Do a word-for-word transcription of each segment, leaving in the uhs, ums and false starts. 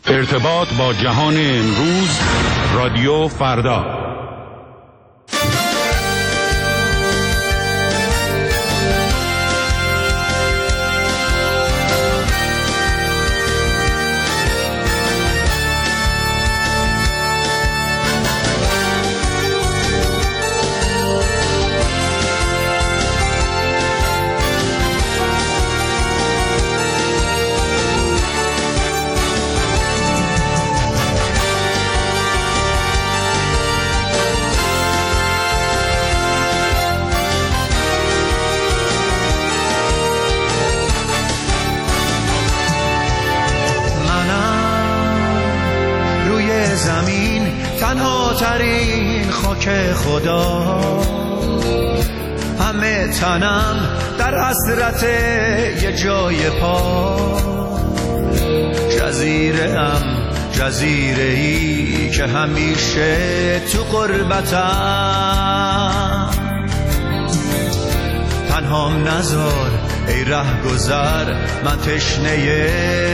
ارتباط با جهان امروز، رادیو فردا. ترین خاک خدا، همه تنم در حسرت یه جای پا، جزیره ام جزیره ای که همیشه تو غربتم، تنهام نذار ای ره گذر، من تشنه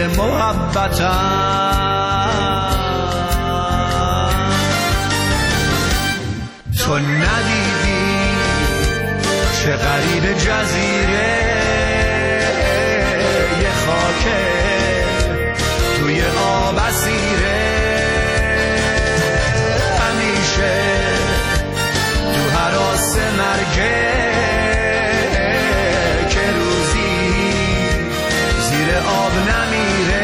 محبتم. تو ندیدی چه غریب جزیره، یه خاکه توی آب اسیره، همیشه تو هراس مرگه، که روزی زیر آب نمیره.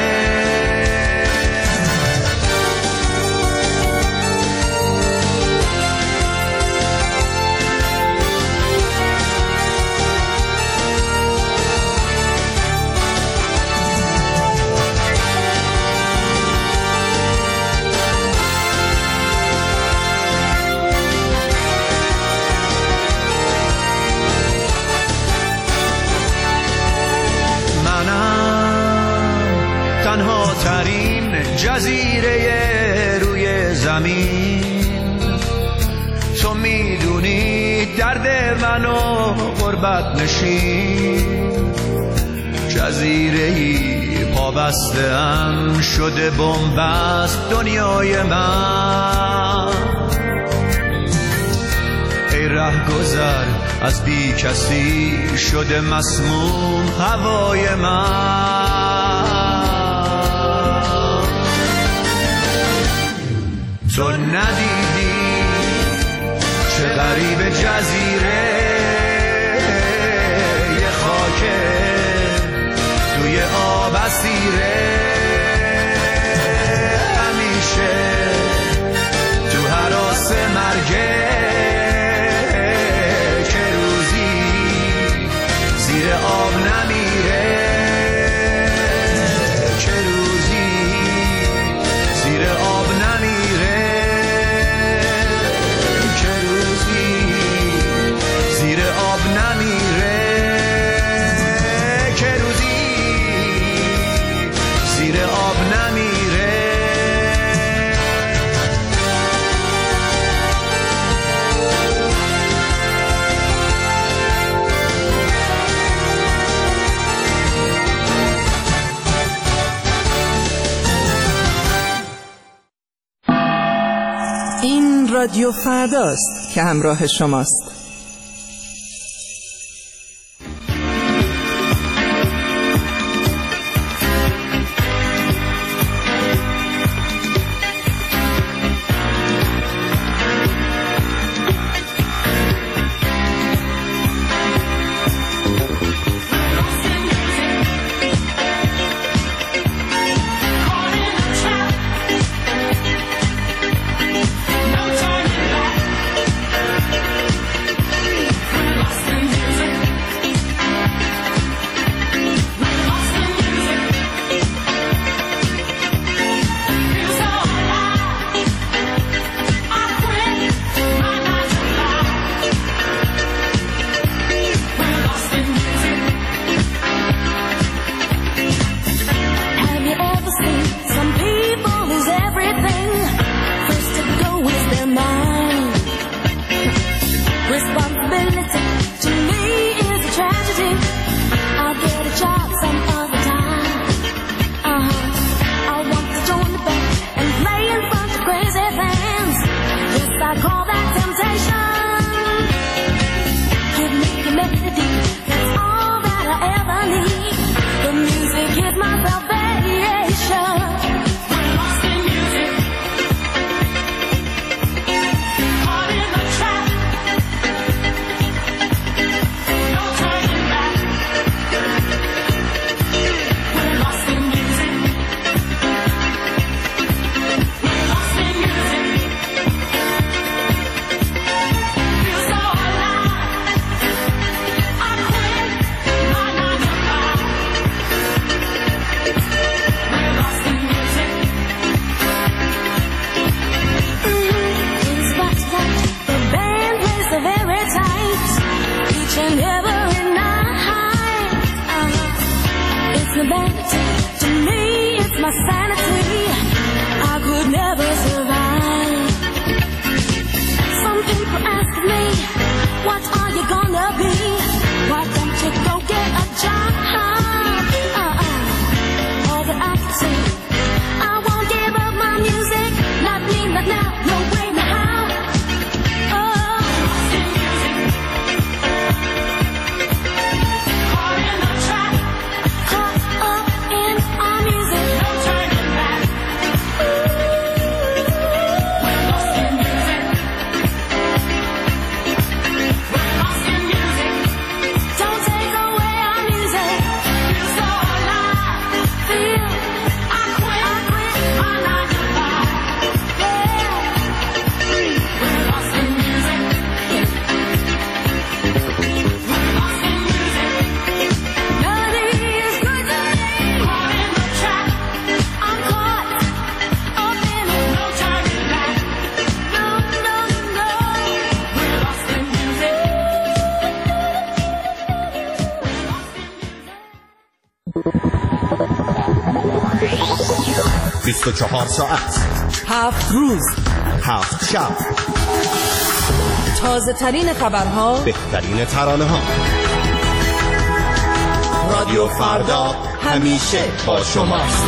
تنها ترین جزیره روی زمین، تو میدونی درد منو غربت نشین، جزیره‌ای پابسته‌ام شده بن‌بست دنیای من. ای رهگذر از بی کسی شده مسموم هوای من. تو ندیدی چه غریب جزیره، یه خاکه توی آب اسیره، همیشه تو هراس مرگه، که روزی زیر آب نمیره، که روزی زیر آب نمیره، که روزی زیر آب نمیره، که روزی زیر آب نمیره. این رادیو فرداست که همراه شماست. my sanity, I could never survive. Some people ask me, what are you gonna be? Why don't you go get a job? Uh-uh. All that I can say, I won't give up my music. Not me, not now, no way, no how. Oh, caught in a trap, caught up in our music. No turning back. We're lost in music. We're lost in music. Don't take away our music. Feel so alive. Feel I quit. I quit. I'm not alive. Yeah. We're lost in music. We're lost in music. Melody is good to me. Caught in the trap. I'm caught up in it. No turning back. No, no, no. We're lost in music. بیست و چهار ساعت، هفت روز، هفت شب، تازه ترین خبرها، بهترین ترانه ها. رادیو فردا همیشه با شماست.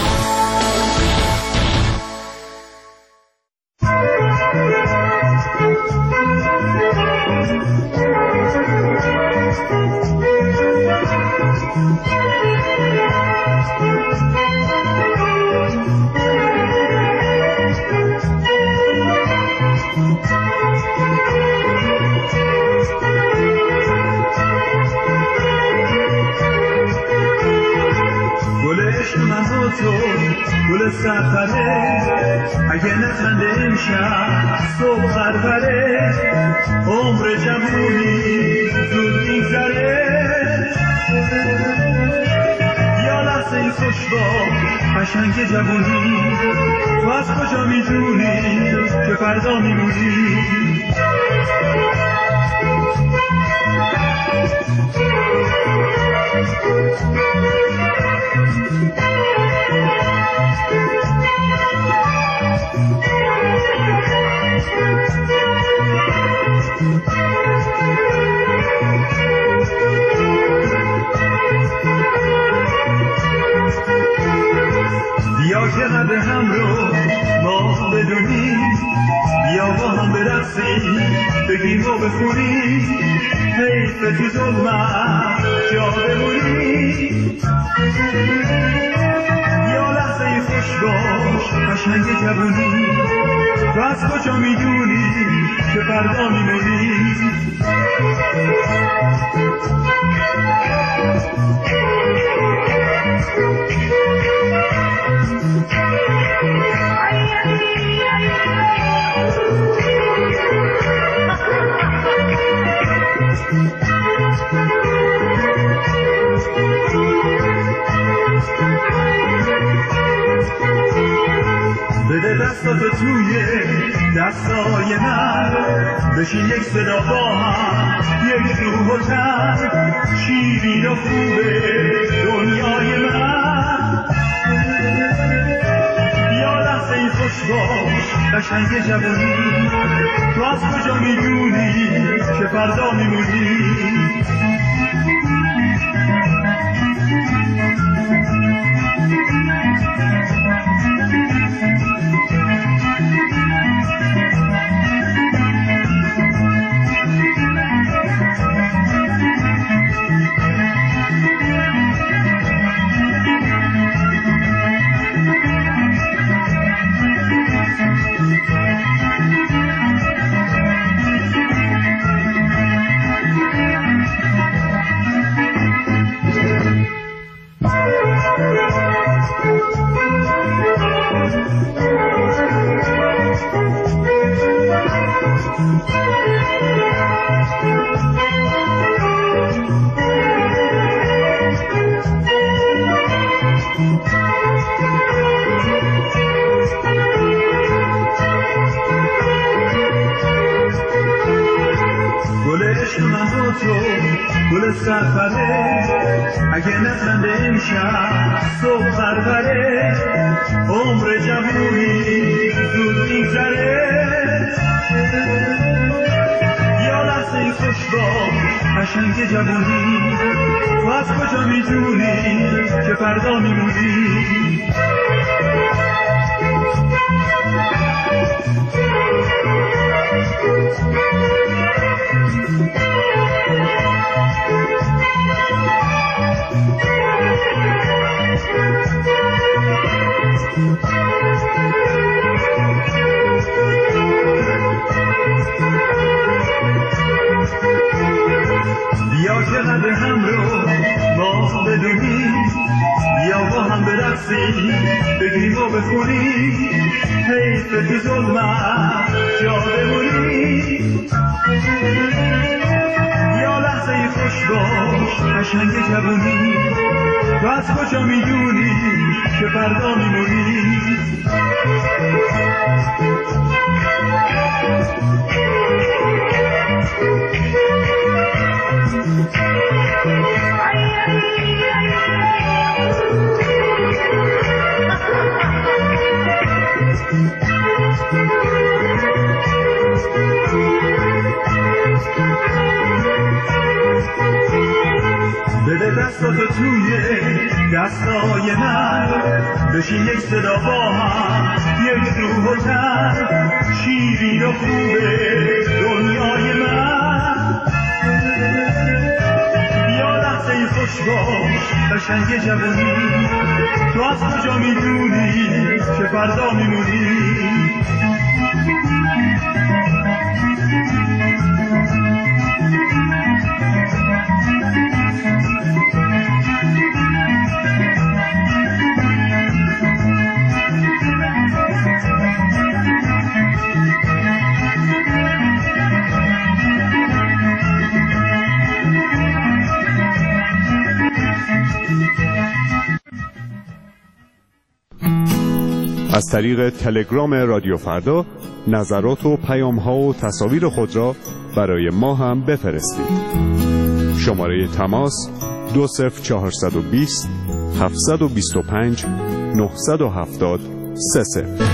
گل سفره اگه نخنده امشب صبح خرخره عمر جوونی زود میگذره یا لحظه این خوشبا قشنگ جوونی تو از کجا میدونی که فردا میمونی بیا که قدر هم رو ما بدونیم بیا با هم برقصیم بگیم و بخونیم حیف تو ظلمت جا بمونیم یا لحظه خوش باش قشنگ جوونی تو از کجا میدونی که فردا میمونی بده دستاتو توی دستای من بشین یک صدا با هم یک روح و تن شیرین و خوبه دنیای من یا لحظه این خوش باش قشنگ جوونی تو از کجا میدونی که فردا میمونی گل سفره اگه نخنده امشب صبح خرخره خوش باش قشنگ جوونی، تو از کجا میدونی که فردا میمونی؟ بیا چقدر هم رو ما بدونی، بیا با هم برقصی بگیم و بخونی، حیف تو ظلمت جا بمونی. بیا لحظه خوش باش قشنگ جوونی، تو از کجا میدونی که فردا میمونی؟ بده دستاتو توی دستای من، بشین یک صدا با هم یک روح و تن، شیرین و خوبه دنیای من. بیا لحظه خوش باش قشنگ جوونی، تو از کجا میدونی که فردا میمونی؟ از طریق تلگرام رادیو فردا نظرات و پیام‌ها و تصاویر خود را برای ما هم بفرستید. شماره تماس دو صفر چهارصد و بیست هفتصد و بیست و پنج نهصد و هفتاد سه صفر.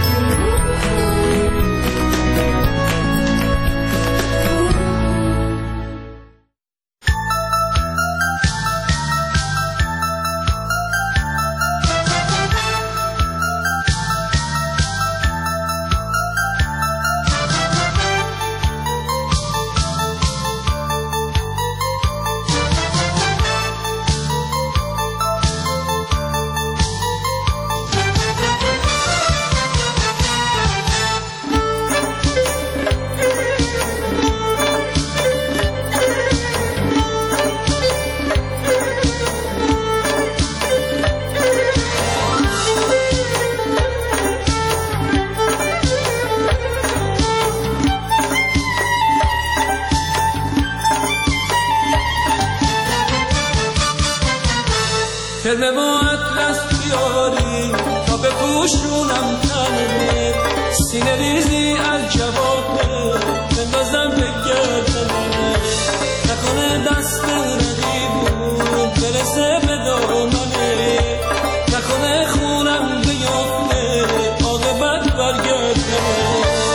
کلمه و اطلس بیاری تا بپوشونم تنه، سینه ریزی از جوابه بندازم به گردنه، نکنه دست ردیبون برسه به دامنه، نکنه خونم بیافته عاقبت برگردنه.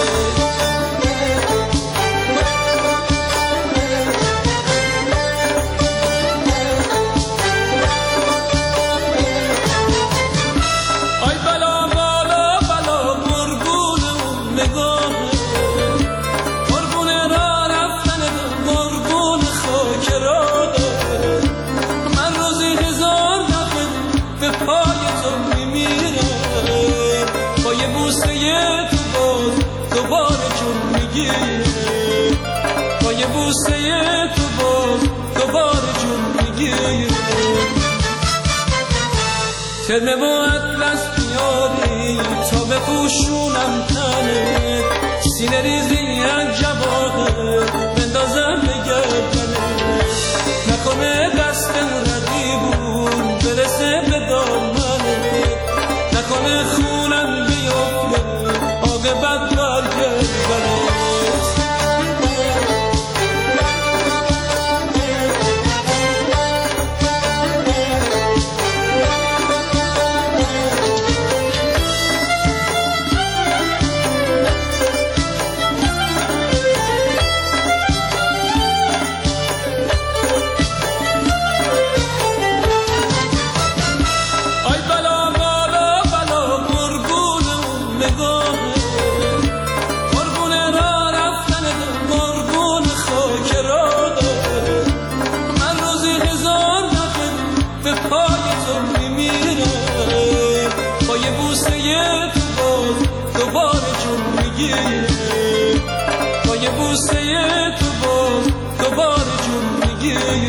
با یه بوسه تو باز دوباره جون میگیره، کلمه و اطلس بیاری تا بپوشونم تنه، سینه ریزی از جوابه بندازم به گردنه، نکنه دستم ردیبون برسه به دامنه، نکنه خونم بیافته عاقبت برگردنه. بوسه تو باز دوباره جون میگیره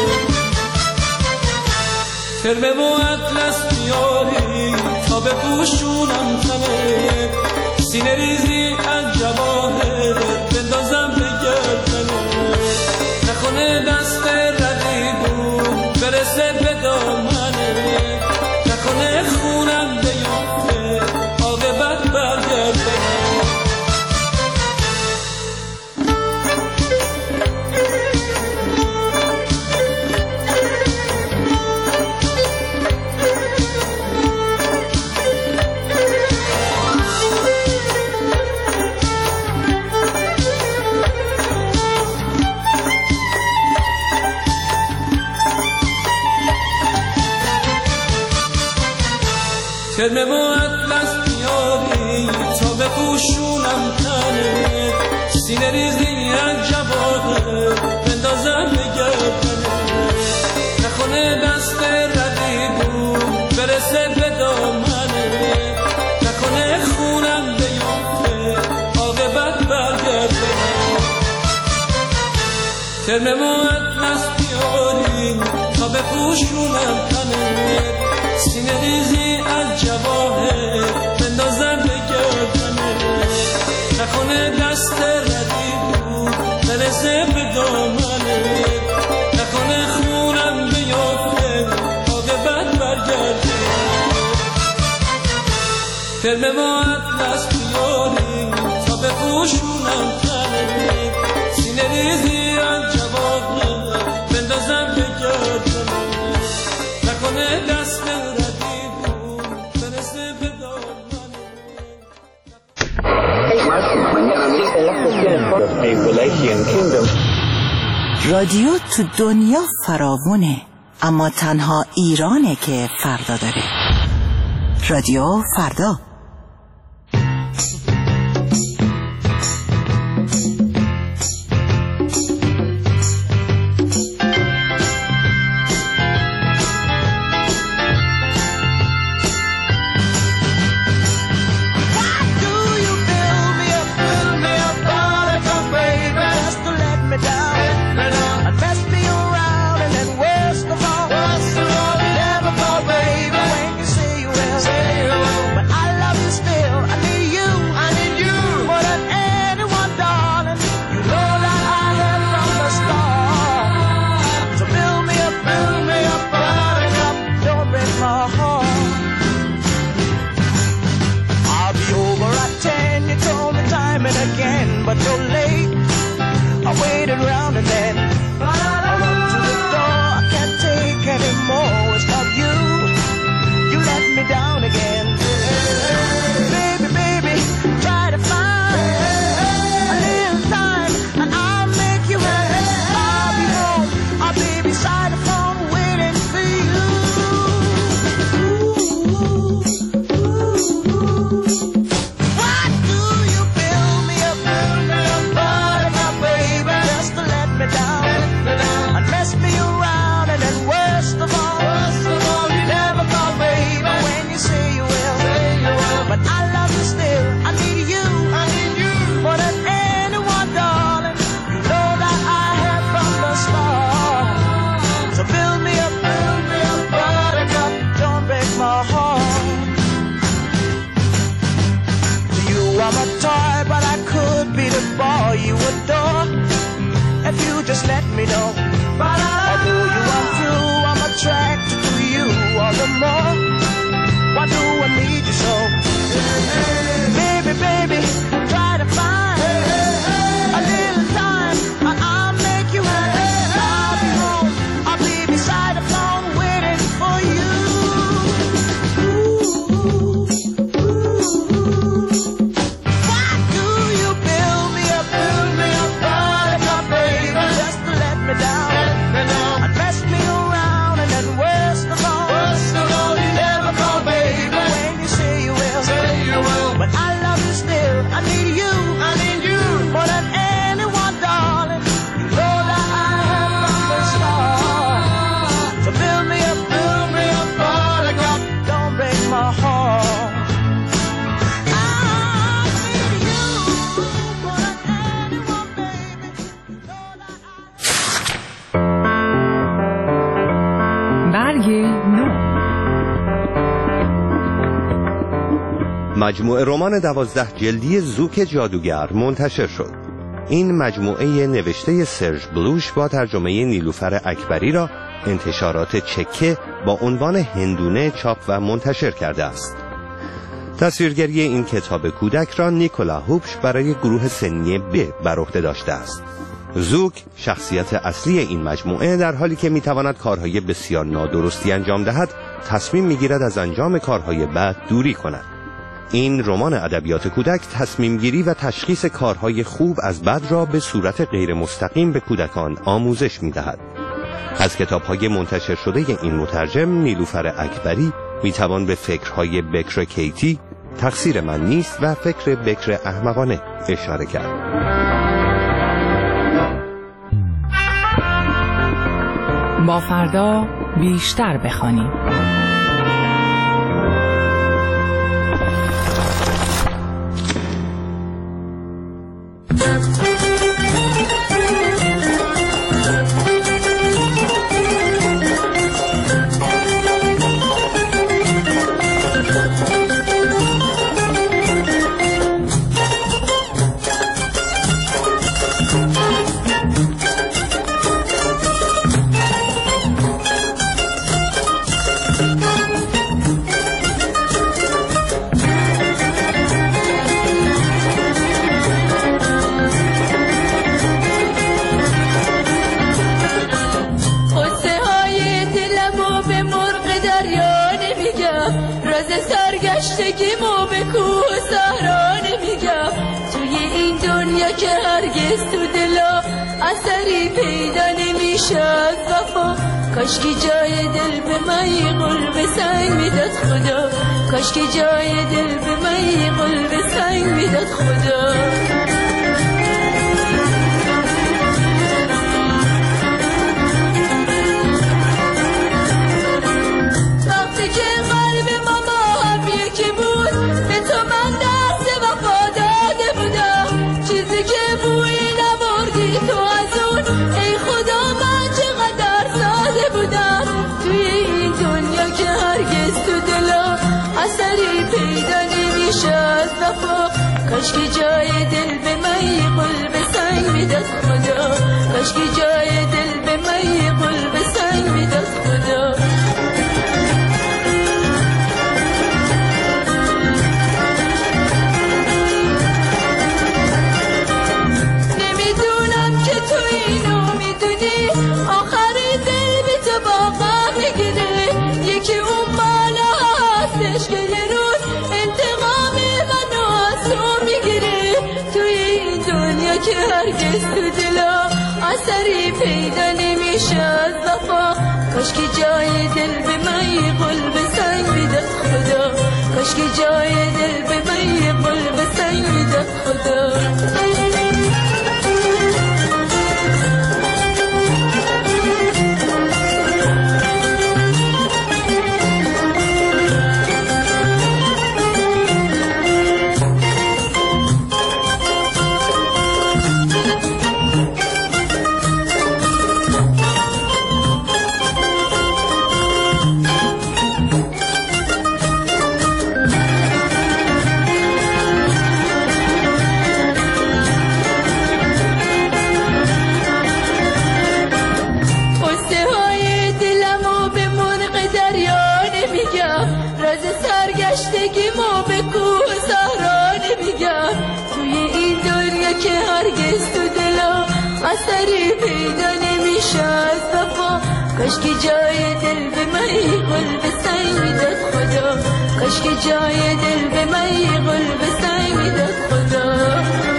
ترمه و اطلس میاری تا بپوشونم تنه سینه ریزی از جواهر بندازم به گردنه نکنه دست رقیبون برسه به دامنه نکنه خونم بیفته عاقبت برگرده ترمه و اطلس میاری تا بپوشونم تنه سینه ریزی از جواهر بندازم به گردنه نکنه دست رقیبون برسه به دامنه نکنه خونم بیفته عاقبت برگرده ترمه و اطلس میاری تا بپوشونم تنه سینه ریزی از جواهر بندازم به گردنه نکنه دست ردیبون برسه به دامنه نکنه خونم بیفته عاقبت برگرده ترمه و اطلس بیاری تا بپوشونم تنه سینه ریزی از جواهر بندازم به گردنه نکنه دست رادیو تو دنیا فراوونه اما تنها ایرانه که فردا داره. رادیو فردا. Just let me know. Although you are true, I'm attracted to you all the more. Why do I need you so? Baby, baby, try to find a little time and I'll make you happy. I'll be home, I'll be beside the phone waiting for you. Why do you build me up, build me up, buttercup, baby, just to let me down? مجموعه رمان دوازده جلدی زوک جادوگر منتشر شد. این مجموعه نوشته سرژ بلوش با ترجمه نیلوفر اکبری را انتشارات چکه با عنوان هندونه چاپ و منتشر کرده است. تصویرگری این کتاب کودک را نیکولا هوبش برای گروه سنی ب بر عهده داشته است. زوک شخصیت اصلی این مجموعه در حالی که میتواند کارهای بسیار نادرستی انجام دهد، تصمیم میگیرد از انجام کارهای بد دوری کند. این رمان ادبیات کودک تصمیم گیری و تشخیص کارهای خوب از بد را به صورت غیر مستقیم به کودکان آموزش میدهد. از کتاب‌های منتشر شده این مترجم نیلوفر اکبری میتوان به فکرهای بکر کیتی، تقصیر من نیست و فکر بکر احمقانه اشاره کرد. با فردا بیشتر بخوانیم. سرگشتگیمو به کوه و صحرا نمیگم، توی این دنیا که هرگز تو دلا اثری پیدا نمیشه از وفا. کاشکی جای دل به من یه قلب سنگ میداد خدا، کاشکی جای دل به من یه قلب سنگ میداد خدا. کاشکی جای دل به من یه قلب سنگ میداد خدا، کاشکی جای دل به من یه قلب سنگ میداد خدا. نمیدونم که تو اینو میدونی، آخر دل به تو باقا میگیره. یکی اون بالا هستش که یه روز انتقام منو از تو میگیره. توی این دنیا که هرگز تو دلا اثری پیدا نمیشه از وفا. کاشکی جای دل به من یه قلب سنگ میداد خدا، کاشکی جای دل به من یه قلب سنگ میداد خدا. سرگشتگیمو به کوه و صحرا نمیگم، توی این دنیا که هرگز تو دلا اثری پیدا نمیشه از وفا. کاشکی جای دل به من یه قلب سنگ میداد خدا، کاشکی جای دل به من یه قلب سنگ میداد خدا.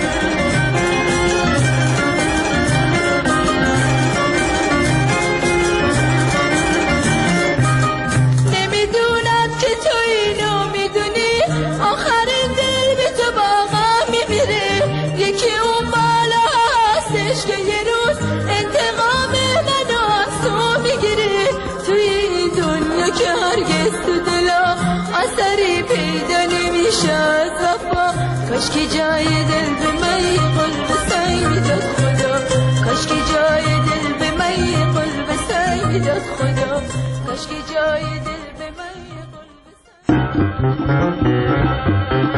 اثری پیدا نمیشه از وفا. کاشکی جای دل به من یه قلب سنگ میداد خدا، کاشکی جای دل به من یه قلب سنگ میداد خدا، کاشکی جای دل به من یه قلب سنگ.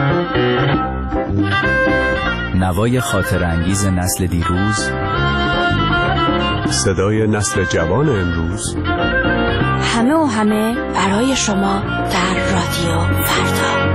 نوای خاطرانگیز نسل دیروز، صدای نسل جوان امروز، همه و همه برای شما در رادیو فردا.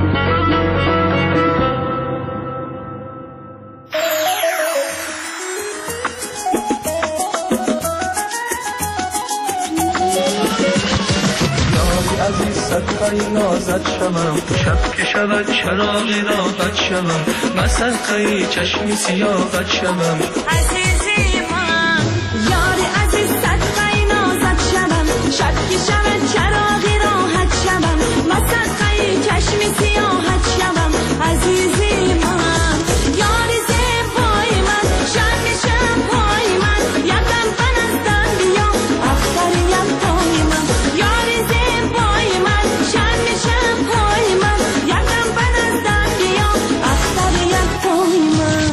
عزیز صدقه نازد شمم، شب که شود چراغی راحت شمم، من صدقه چشمی سیاحت شمم. عزیزی من یار عزیز صدقه نازد شمم، شب که شود چراغی راحت شمم، من صدقه چشمی سیاحت شمم. عزیزی من یار زیبای من، شب شب پای من، یکم من از دن بیا اختر یم پای من. یار زیبای من، شب شب پای من، یکم من از دن بیا اختر یم پای من.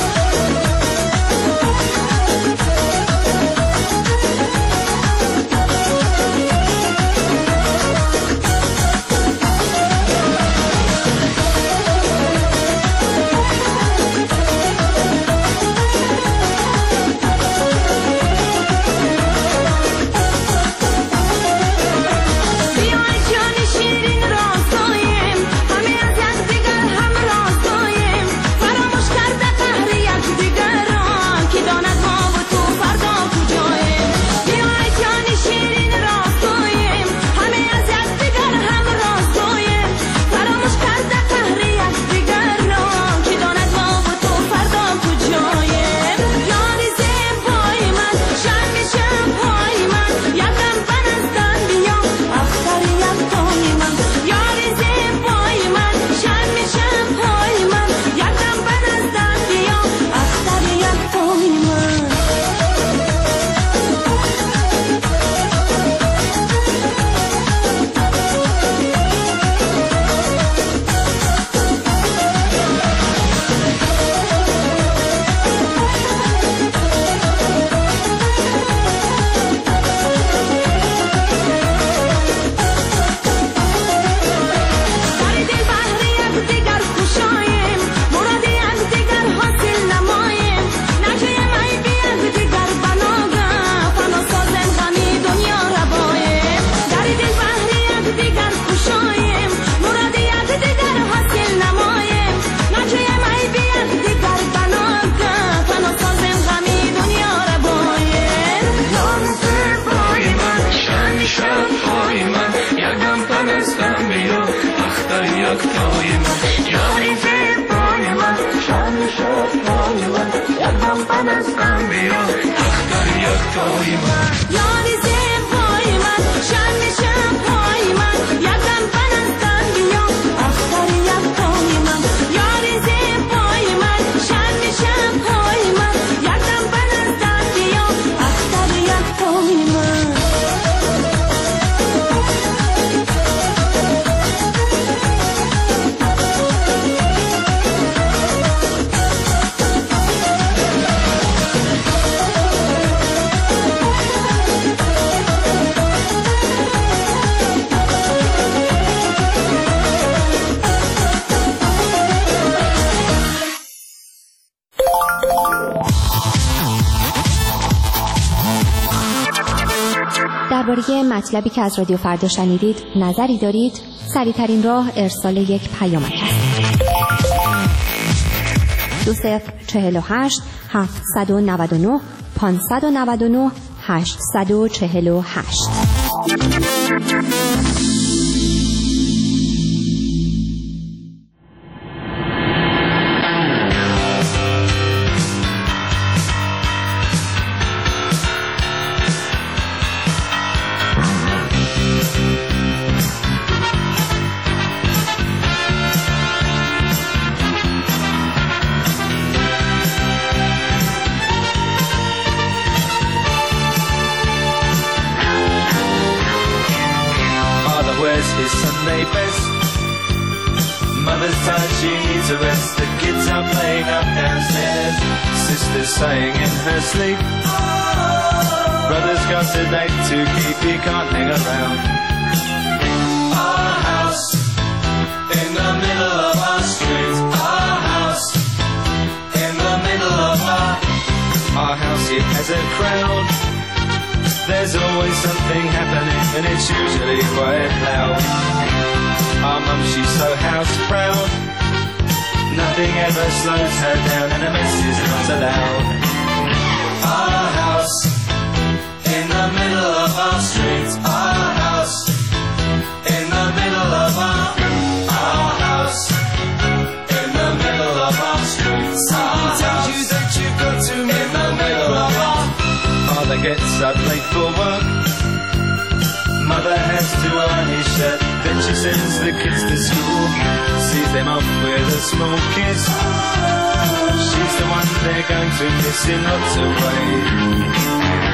درباره مطلبی که از رادیو فردا شنیدید نظری دارید؟ سریع‌ترین راه ارسال یک پیامک است. دو صفر چهل و هشت هفتصد و نود و نه پانصد و نود و نه هشتصد و چهل و هشت. His Sunday best. Mother's tired, she needs a rest. The kids are playing up downstairs. Sister's sighing in her sleep. Brother's got a date to keep, he can't hang around. Our house in the middle of our street. Our house in there's a crowd, there's always something happening, and it's usually quite loud. Our mum, she's so house proud, nothing ever slows her down, and a mess is not allowed. Our house, in the middle of our street. Our house, in the middle of our, our house, in the middle of our street. Our tells you that you've got to in the middle of our. Father gets up late for work, mother has to iron his shirt, then she sends the kids to school, sees them off with a small kiss. She's the one they're going to miss in lots of ways.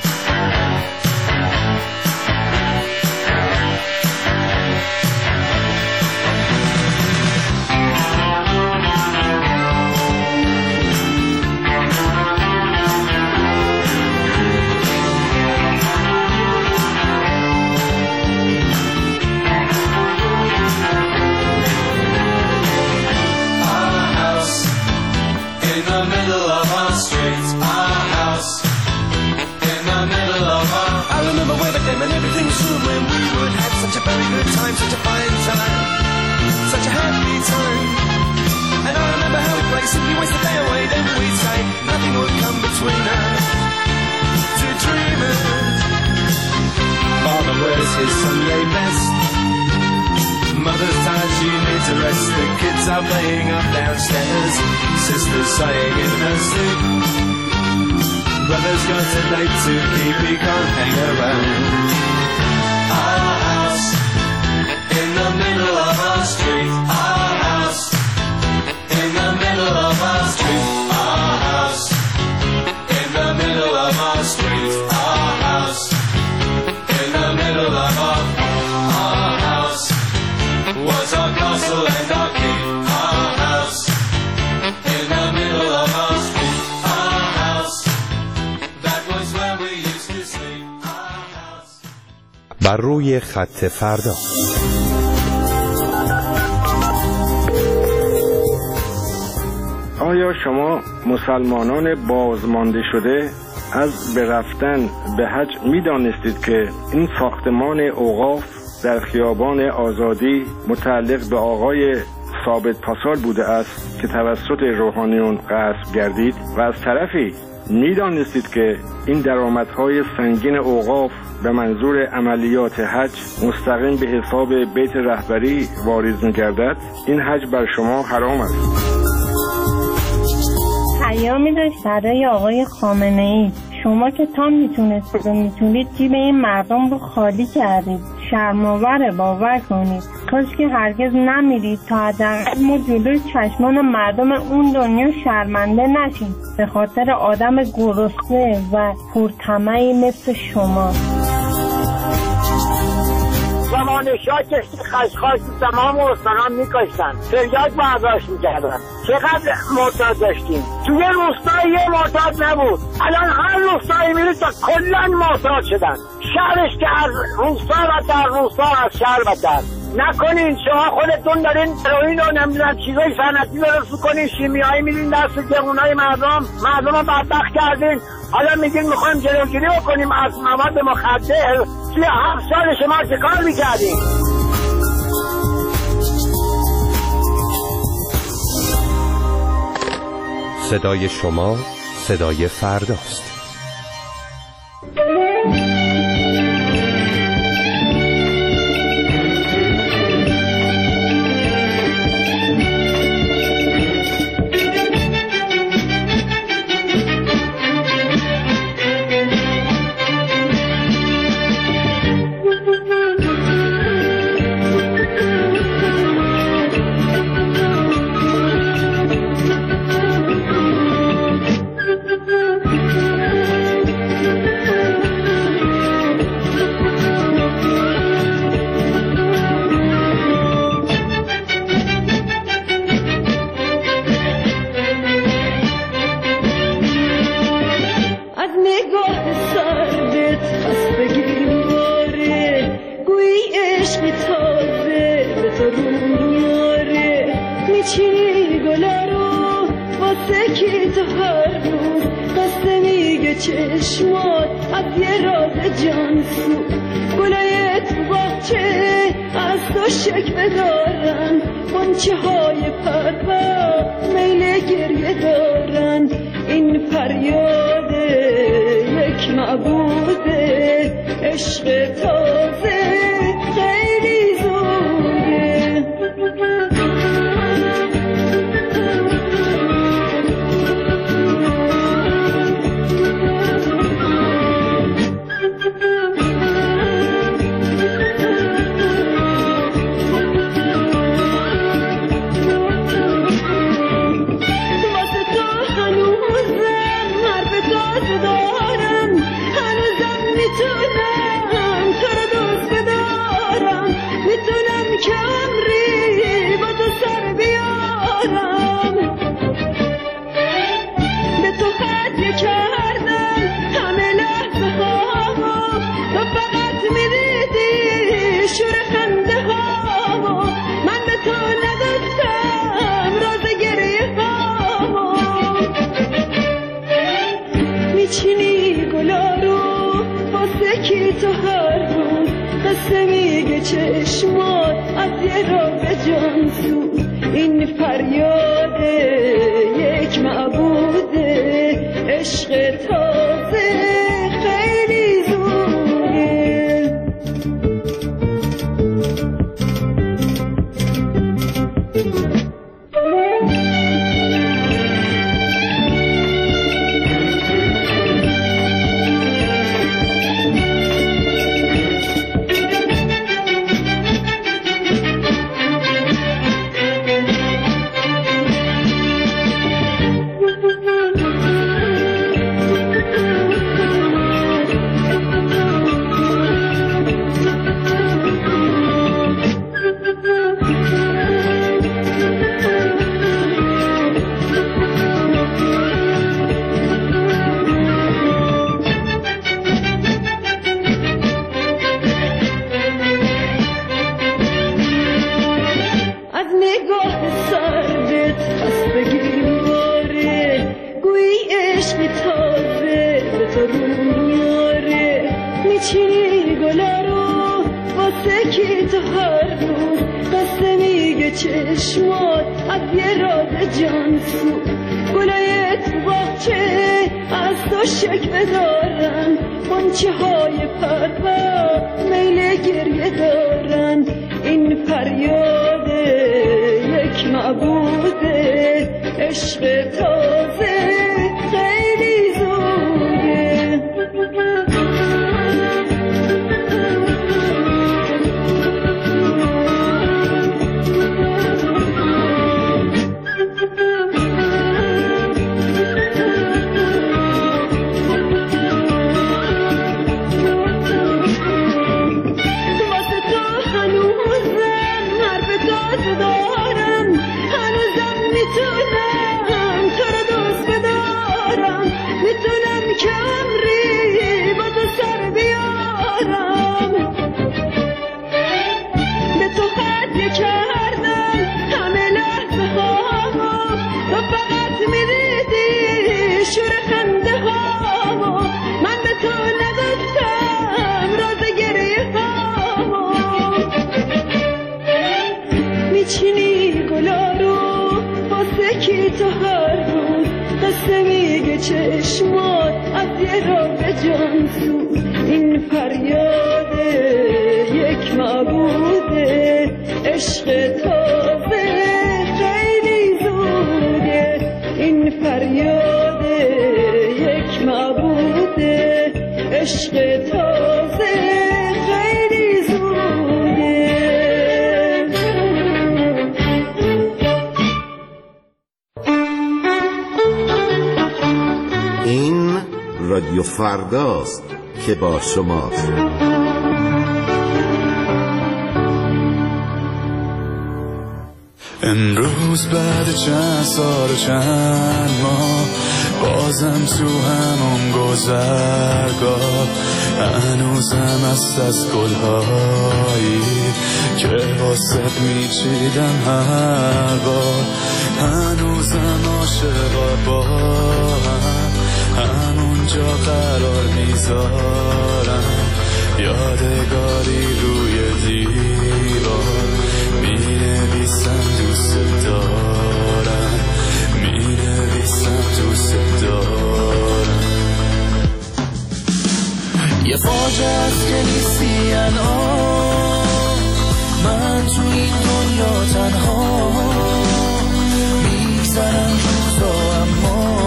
And everything was true when we would have such a very good time, such a fine time, such a happy time. And I remember how we'd play, simply waste the day away, then we'd say nothing would come between us, two dreamers. Father wears his Sunday best, mother's tired, she needs a rest. The kids are playing up downstairs, sister's sighing in her sleep. Brother's got a date to keep, he can't hang around. Our house, in the middle of our street. Our house, in the middle of our street. Our house, in the middle of our street. Our house, in the middle of our. Our house was our castle and our keep. Our house, in the middle of our street. بر روی خط فردا. آیا شما مسلمانان بازمانده شده از به رفتن به حج می دانستید که این ساختمان اوقاف در خیابان آزادی متعلق به آقای ثابت پاسال بوده است که توسط روحانیون غصب گردید، و از طرفی می دانستید که این درآمدهای سنگین اوقاف به منظور عملیات حج مستقیم به حساب بیت رهبری واریز می‌گردد؟ این حج بر شما حرام است. پیامی داشت برای آقای خامنه‌ای: شما که تا میتونستید و میتونید جیب این مردم رو خالی کردید، شرم‌آور باور کنید. کاش که هرگز نمیرید تا حداقل ما جلوی چشمان مردم اون دنیا شرمنده نشیم به خاطر آدم گرسنه و پرطمعی مثل شما. زمان شاه کشتی خشخاش تمام استانان میکشتن، فریاد برداشت میکردن. چقدر معتاد داشتیم؟ توی روستای یه معتاد نبود، الان هر روستایی میرید تا کلن معتاد شدن. شهرش که از روستا و در روستا از شهر بدتر. نکنین شما خودتون دارین هروئین و نمیدونم چیزای صنعتی درست میکنین، شیمیایی میدین دست جوونای مردم، مردم رو بدبخت کردین. حالا میگین میخوایم جلوگیری بکنیم از مواد مخدر. توی هفت سال شما چه کار میکردین؟ صدای شما صدای فرداست. میچینی گلا رو واسه کی تو هر روز قصه میگی میگه چشمات از یه راز جانسو گلای تو باغچه از تو شکوه دارن غنچه های پرپر میل گریه دارن این فریاد یک معبوده عشق تازه خیلی زوده چشمات از یه راز جانسو این فریاد یک معبوده عشق تازه خیلی زوده چشمات از یه راز جانسو گلای تو باغچه از تو شکوه دارن غنچه های پرپر میل گریه دارن این فریاد یک معبوده عشق تازه خیلی زوده چشمات از یه راز جانسو این فریاد یک معبوده عشق تازه خیلی زوده این فریاد یک معبوده عشق تازه خیلی زوده این رادیو فرداست که با شماست. امروز بعد چند سال و چند ماه بازم تو همون گذرگاه هنوزم است از گلهایی که واسه میچیدم هر بار هنوزم عاشقا با هم همون جا قرار میذارم، یادگاری روی دیوار مینویسم دوست دارم، مینویسم دوست دارم. یه فاجعه است که نیستی الان، من تو این دنیا تنها میگذرم روزا، اما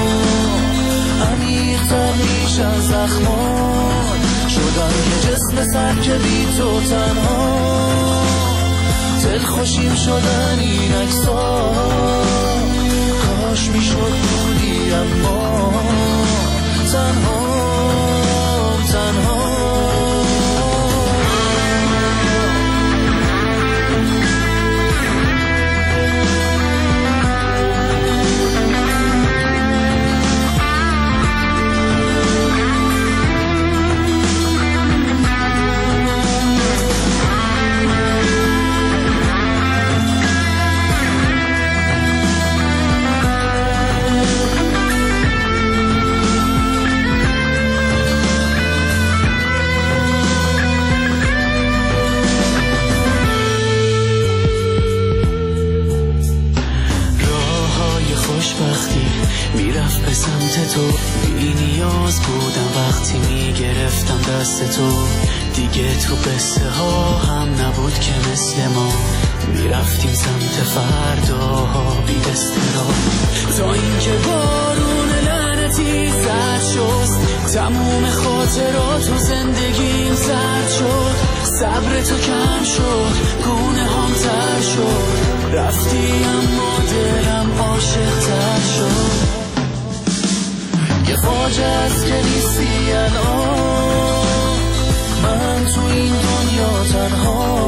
عمیق‌تر میشن زخمان، شدم یه جسم سر که بی تو تنها، دلخوشیم شدن این عکس‌ها، کاش میشد بودی اما تنها تنها. میرفت به سمت تو، بی نیاز بودم وقتی میگرفتم دست تو، دیگه تو قصه ها هم نبود که مثل ما میرفتیم سمت فرداها بی استراب، تا اینکه بارون لعنتی زد شست، تموم خاطرات و زندگیم زد شد، صبر تو کم شد، گونه هم تر شد، رفتی اما دلم عاشق تر شد. یه فاجعه است که نیستی الان، من تو این دنیا تنها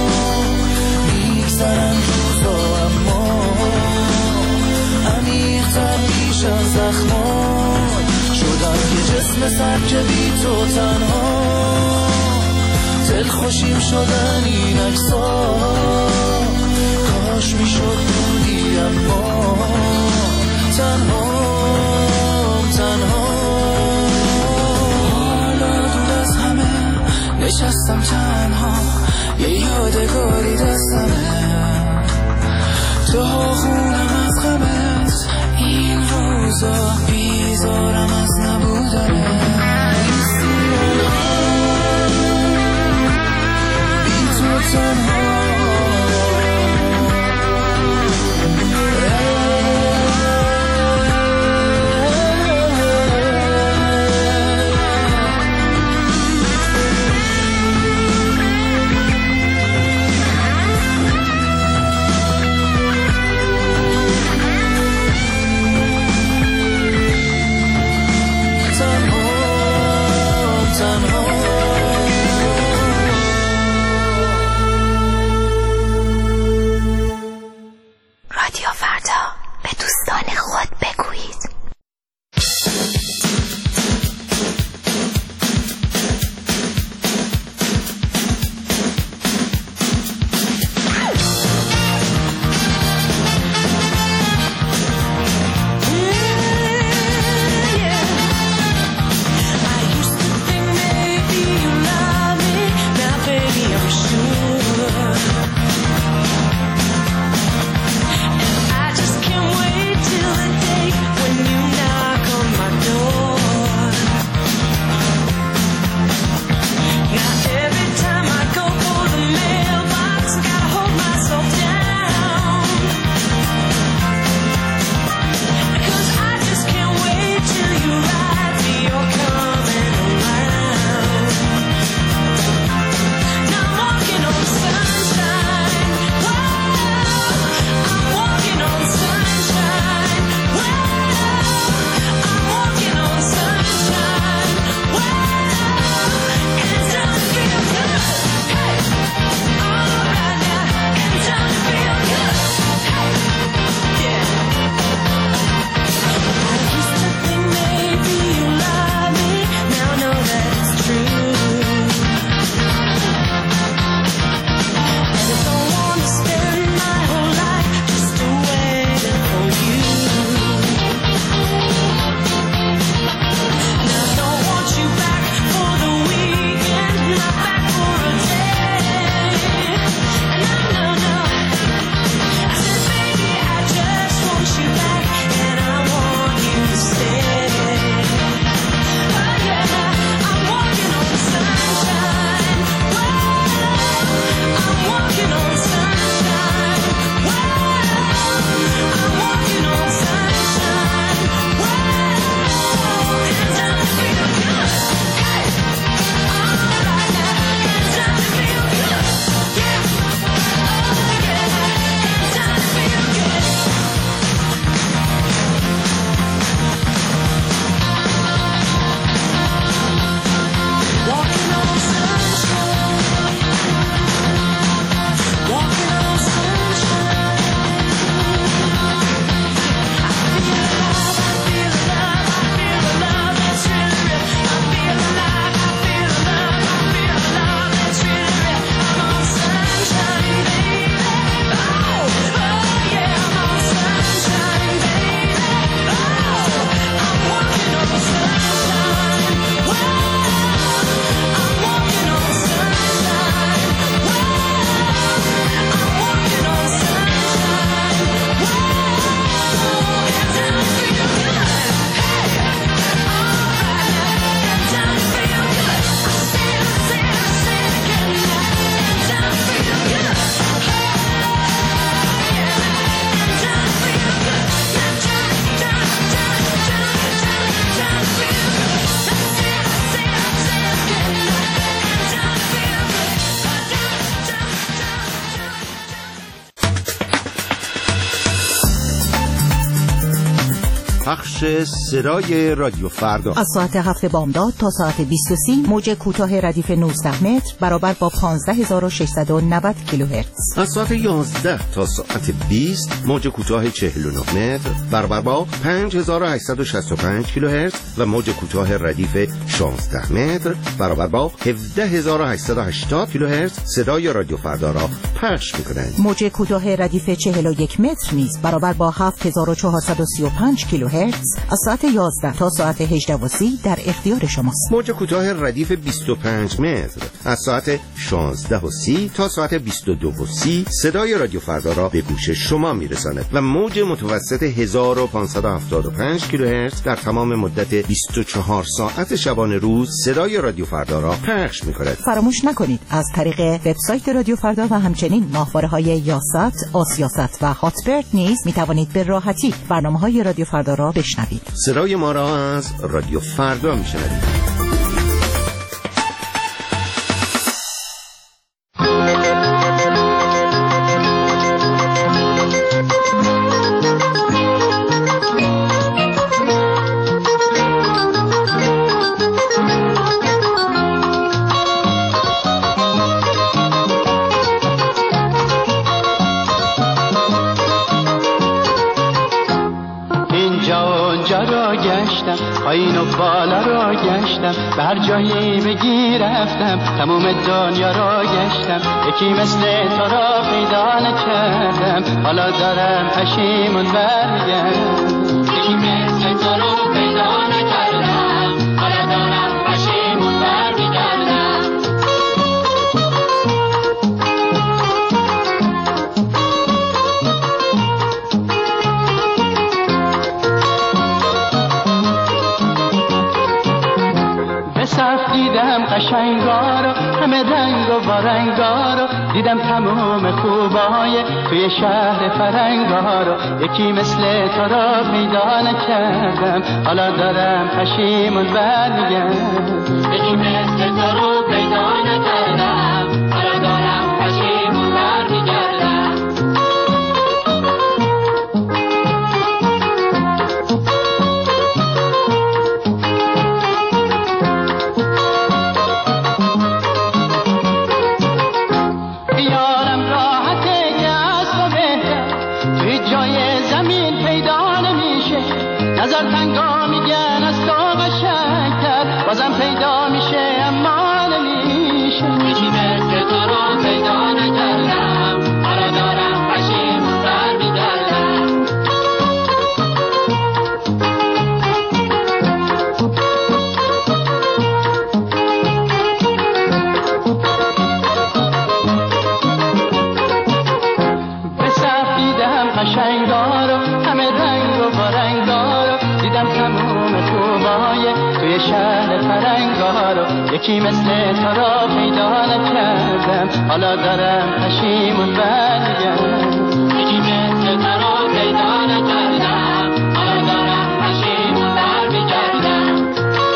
میگذرم روزا، اما عمیق‌تر میشن زخمان، شدم یه جسم سر که بی تو تنها، دلخوشیم شدن این عکس‌ها، کاش میشد بودی اما تنها تنها. حالا دور از همه نشستم تنها، یه یادگاری دستمه، تا خونم از غمت این روزا، بیزارم از نبودنه، بی تو تنها. Oh پخش صدای رادیو فردا از ساعت هفت بامداد تا ساعت بیست و سه موج کوتاه ردیف نوزده متر برابر با پانزده هزار و ششصد و نود کیلوهرتز. از ساعت یازده تا ساعت بیست موج کوتاه چهل و نه متر برابر با پنج هزار و هشتصد و شصت و پنج کیلوهرتز و موج کوتاه ردیف شانزده متر برابر با هفده هزار و هشتصد و هشتاد کیلوهرتز صدای رادیو فردا را پخش می‌کنند. موج کوتاه ردیف چهل و یک متر نیز برابر با هفت هزار و چهارصد و سی و پنج کیلوهرتز از ساعت یازده تا ساعت هجده و سی در اختیار شماست. موج کوتاه ردیف بیست و پنج متر از ساعت شانزده و سی تا ساعت بیست و دو و سی صدای رادیو فردا را به گوش شما میرساند و موج متوسط هزار و پانصد و هفتاد و پنج کیلوهرتز در تمام مدت بیست و چهار ساعت شبانه روز صدای رادیو فردا را پخش می‌کند. فراموش نکنید از طریق وبسایت رادیو فردا و همچنین ماهواره‌های یاست، آسیاست و هاتبرد نیز می‌توانید به راحتی برنامه‌های رادیو فردا را بشنوید. صدای ما را از رادیو فردا می‌شنوید. پایین و بالا را گشتم به هر جایی بگی رفتم تموم دنیا را گشتم یکی مثل تو را پیدا نکردم حالا دارم پشیمون برمیگردم یکی مثل تو را پیدا نکردم حالا دارم پشیمون برمیگردم دیدم قشنگا رو همه رنگ و وارنگا رو دیدم تمام خوبای توی شهر فرنگا رو یکی مثل تو را پیدا نکردم حالا دارم پشیمون برمیگردم یکی مثل تو رو پیدا نکردم حالا دارم پشیمون برمیگردم نظر تنگا میگن از تو قشنگتر بازم پیدا میشه اما نمیشه یکی مثل تو رو پیدا نکردم حالا دارم پشیمون برمیگردم به صف دیدم قشنگا رو همه رنگ و وارنگا رو دیدم تموم خوبای توی شهر فرنگا رو یکی مثل تو را پیدا نکردم حالا دارم پشیمون برمیگردم یکی مثل تو را پیدا نکردم حالا دارم پشیمون برمیگردم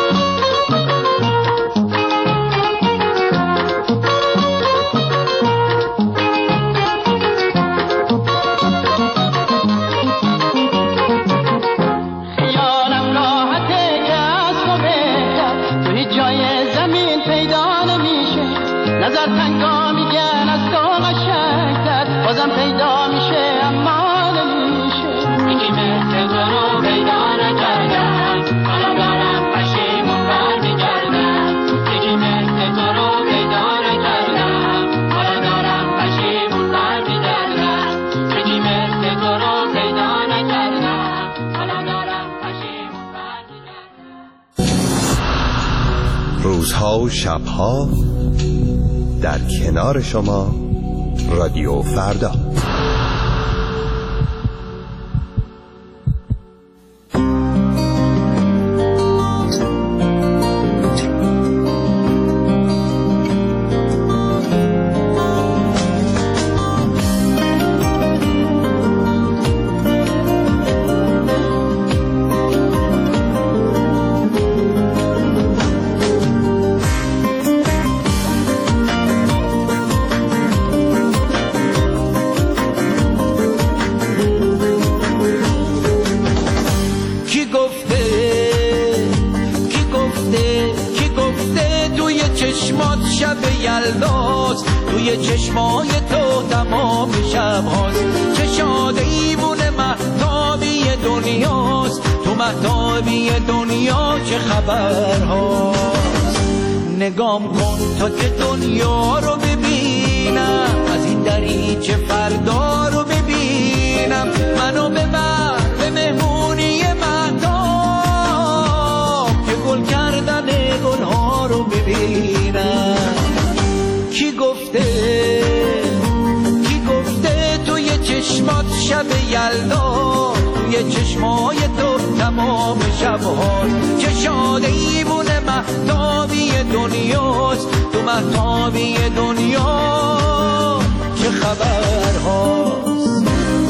نظر تنگا میگن از تو قشنگتر بازم پیدا میشه اما نمیشه یکی مثل تو رو پیدا نکردم حالا دارم پشیمون برمیگردم یکی مثل تو رو پیدا نکردم حالا دارم پشیمون برمیگردم یکی مثل تو رو پیدا نکردم حالا دارم پشیمون برمیگردم روزها و شبها در کنار شما رادیو فردا. یلداست، توی چشمای تو تمام شب هاست. چه شاد ایوون مهتابی دنیاست، تو مهتابی دنیا چه خبر هاست. نگام کن تا که دنیا رو ببینم، از این دریچه فردا رو ببینم. منو ببر به مهمونی مهتاب که گل کردن گلها رو ببینم. کی گفته کی گفته توی چشمات شب یلدا، توی چشمای تو تمام شب‌ها چه شاد ایوون مهتابی دنیاست، تو مهتابی دنیا چه خبر هاست.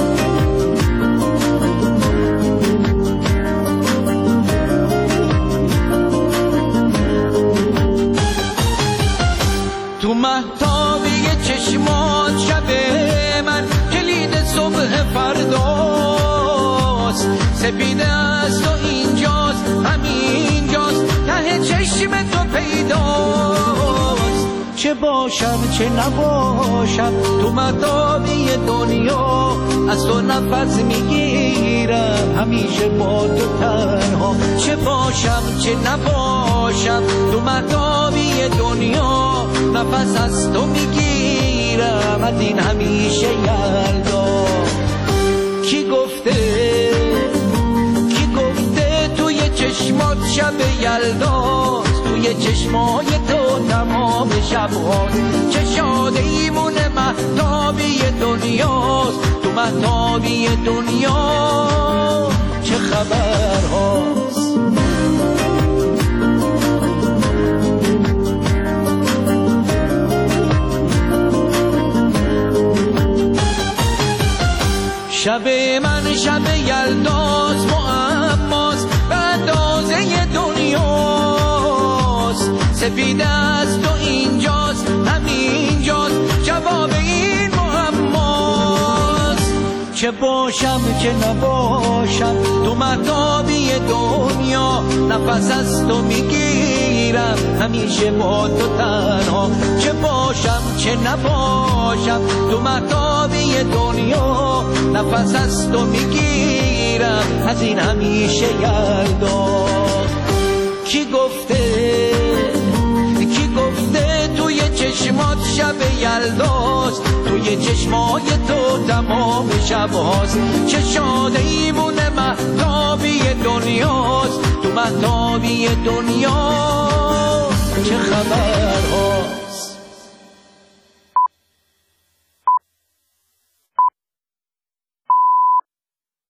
تو مهتابی چشمات شب من کلید صبح فرداست. سپیده است و اینجاست، همینجاست ته چشم تو پیداست. چه باشم چه نباشم تو مهتابی دنیا، از تو نفس میگیرم همیشه با تو تنها. چه باشم چه نباشم تو مهتابی دنیا، نفس از تو میگیرم از این همیشه یلدا. کی گفته کی گفته توی چشمات شب یلداست، توی چشمای تو تمام شب هاست. چه شاد ایمون مهتابی دنیاست، تو مهتابی دنیا چه خبر هاست. شب من شب یلداست، معماست به اندازه دنیاست. سپیده است و اینجاست، همینجاست جواب این معماست. چه باشم چه نباشم تو مهتابی دنیا، نفس از تو میگیرم همیشه با تو تنها. چه باشم چه نباشم تو مهتابی دنیا، نفس از تو میگیرم از این همیشه یلدا. کی گفته کی گفته توی چشمات شب یلداست، توی چشمای تو تمام شب هاست. چه شاد ایمون مهتابی دنیاست، تو مهتابی دنیا چه خبر هاست.